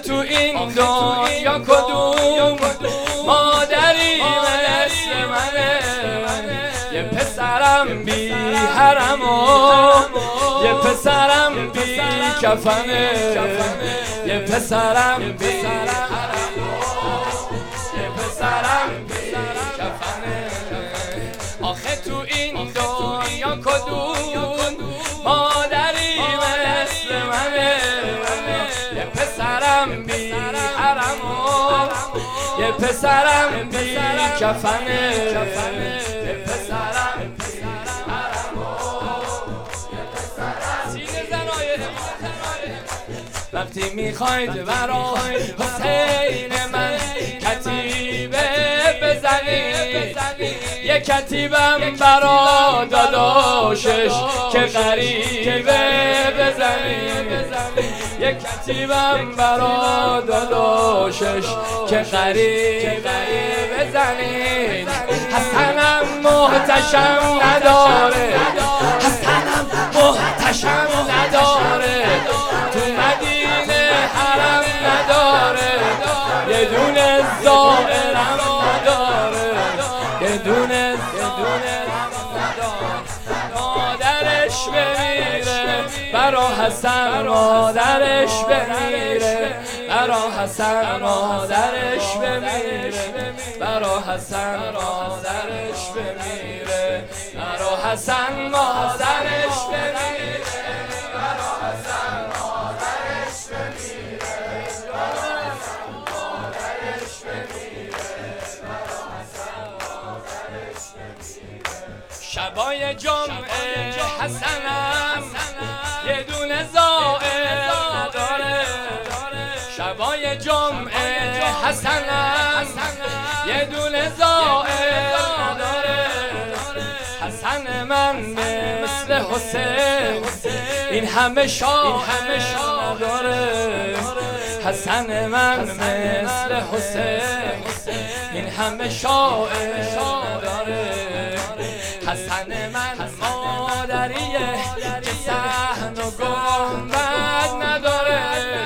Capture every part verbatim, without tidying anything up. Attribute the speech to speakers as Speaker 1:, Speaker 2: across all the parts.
Speaker 1: تو این دنیا کدوم مادری مثل منه؟ یه پسرم بی حرم و یه پسرم بی کفنه، یه پسرم بی حرم و یه پسرم بی کفنه. آخه تو این دنیا کدوم مادری مثل منه؟ یه پسرم بی حرم و یه پسرم بی کفنه، یه پسرم بی حرم و یه پسرم سینه زنای. وقتی میخواید برای حسین من کتیبه بزنید، یه کتیبم برا داداشش که غریبه بزنید، یه کتیبم برا داداشش که غریبه بزنید. حسنم محتشم نداره، حسنم محتشم نداره، تو مدینه حرم نداره، یه دونه زائرم نداره، یه دونه یه دونه نداره. مادرش بمیره برا حسن، مادرش بمیره برا حسن، مادرش بمیره برا حسن، مادرش بمیره برا حسن، مادرش بمیره برا حسن، مادرش بمیره برا حسن، مادرش بمیره برا حسن، مادرش بمیره. شبای جمعه حسنم یه دونه زائر نداره، شبای جمعه حسنم یه دونه زائر نداره. حسن من مثل حسین این همه شاه نداره، حسن من مثل حسین این همه شاه نداره. حسن من مادریه که صحن و گنبد نداره،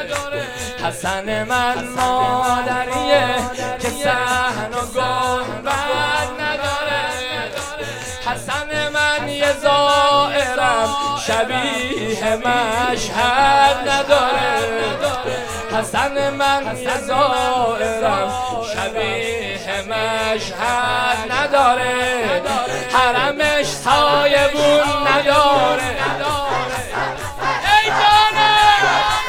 Speaker 1: حسن من مادریه که صحن و گنبد نداره. حسن من یه زائرم شبیه مشهد نداره، حسن من یه زائرم شبیه مشهد نداره. حرمش سایبون نداره، ای جانم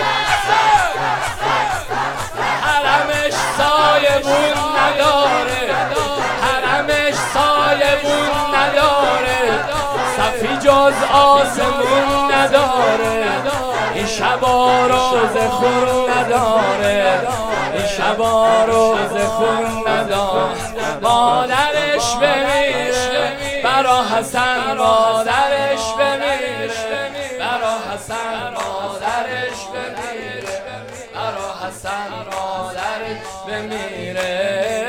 Speaker 1: حرمش سایبون نداره، حرمش سایبون نداره، صفی جز آسمون نداره، این شبا روز خون نداره، این شبا روز خون نداره. مادرش بمیره برا حسن، مادرش بمیره برا حسن، مادرش بمیره برا حسن، مادرش بمیره.